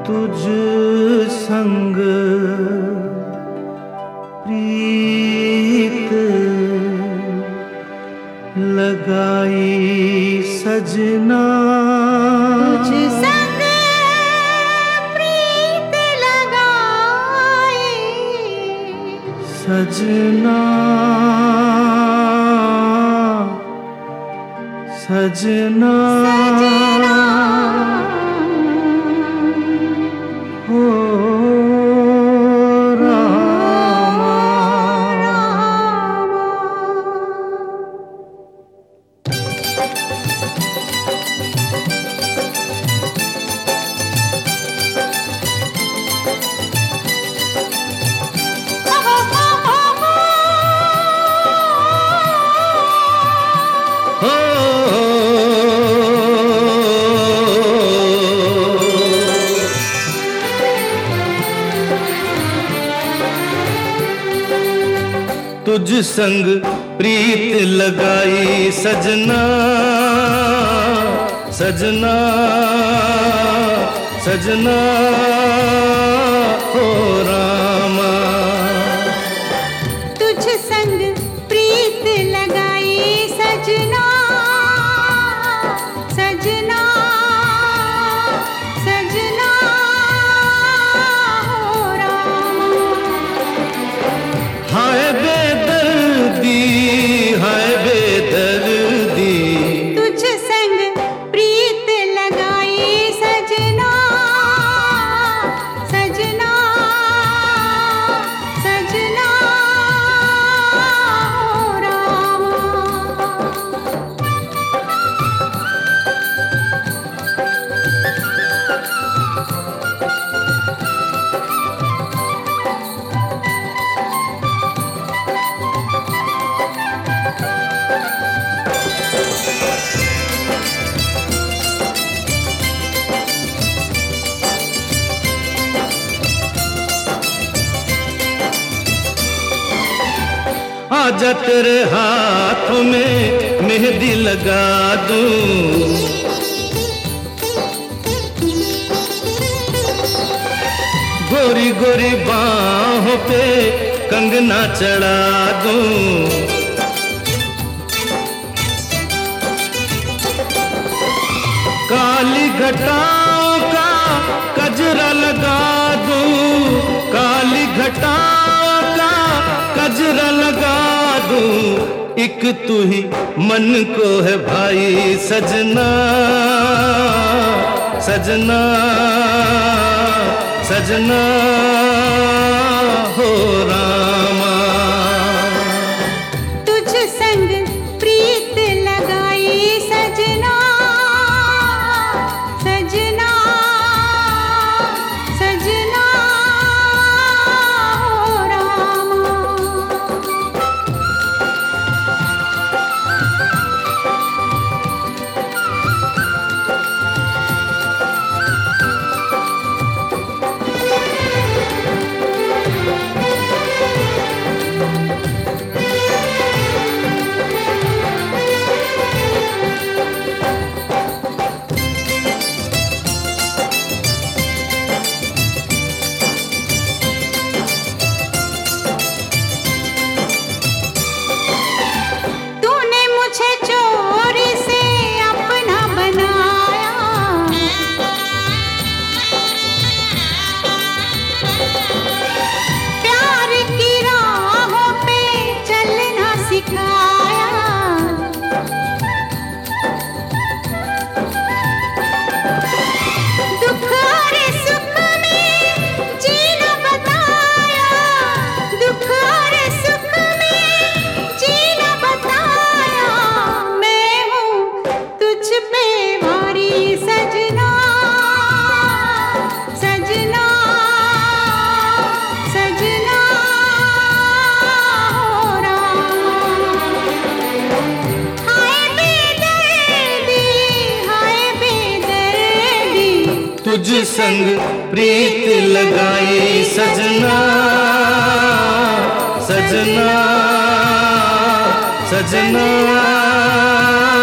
तुझ संग प्रीत लगाई सजना, तुझ संग प्रीत लगाई सजना सजना, सजना हो रामा। तुझ संग प्रीत लगाई सजना सजना सजना, हो रामा। तुझ संग प्रीत लगाई सजना सजना सजना, हो रामा। हाय बेदर्दी हाय बेदर्दी, तुझ संग प्रीत लगाई सजना सजना सजना, हो रामा। आजा तेरे हाथों में मेहंदी लगा दूं, गोरी गोरी बाहों पे कंगना चढ़ा दूं, काली घटाओं का कजरा लगा दूं, काली घटाओं का कजरा लगा दूं, एक तू ही मन को है भाई सजना सजना सजना, हो रामा। तुझ संग प्रीत लगाई सजना सजना सजना, हो रामा। तूने मुझे चोरी से अपना बनाया, प्यार की राहों पे चलना सिखाया, दुख और सुख में जीना बताया, दुख और सुख में जीना बताया, मैं हूँ तुझ पे भारी सजना सजना सजना, हो रामा। हाय बेदर्दी तुझ संग प्रीत लगाई सजना सजना सजना।